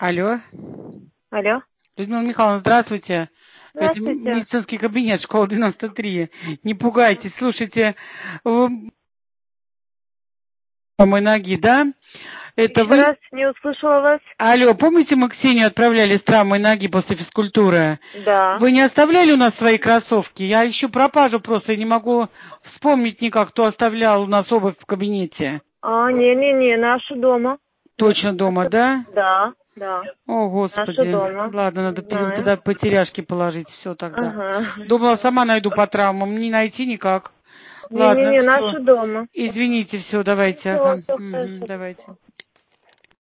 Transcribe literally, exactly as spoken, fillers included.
Алло. Алло. Людмила Михайловна, здравствуйте. Это Здравствуйте. медицинский кабинет, школа девяносто три. Не пугайтесь, слушайте, вы... мой ноги, да? Это Еще вы... раз не услышала вас. Алло, помните, мы Ксению отправляли с травмой ноги после физкультуры? Да. Вы не оставляли у нас свои кроссовки? Я ищу пропажу просто, я не могу вспомнить никак, кто оставлял у нас обувь в кабинете. А, не-не-не, наши дома. Точно дома, да? Да, да. О, Наши Господи. дома. Ладно, надо Не пере- знаю. тогда потеряшки положить. Все тогда. Ага. Думала, сама найду по травмам. Не найти никак. Ладно, Не-не-не, все. наши дома. Извините, все, давайте. Все, Ага. все Мгм, хорошо. давайте.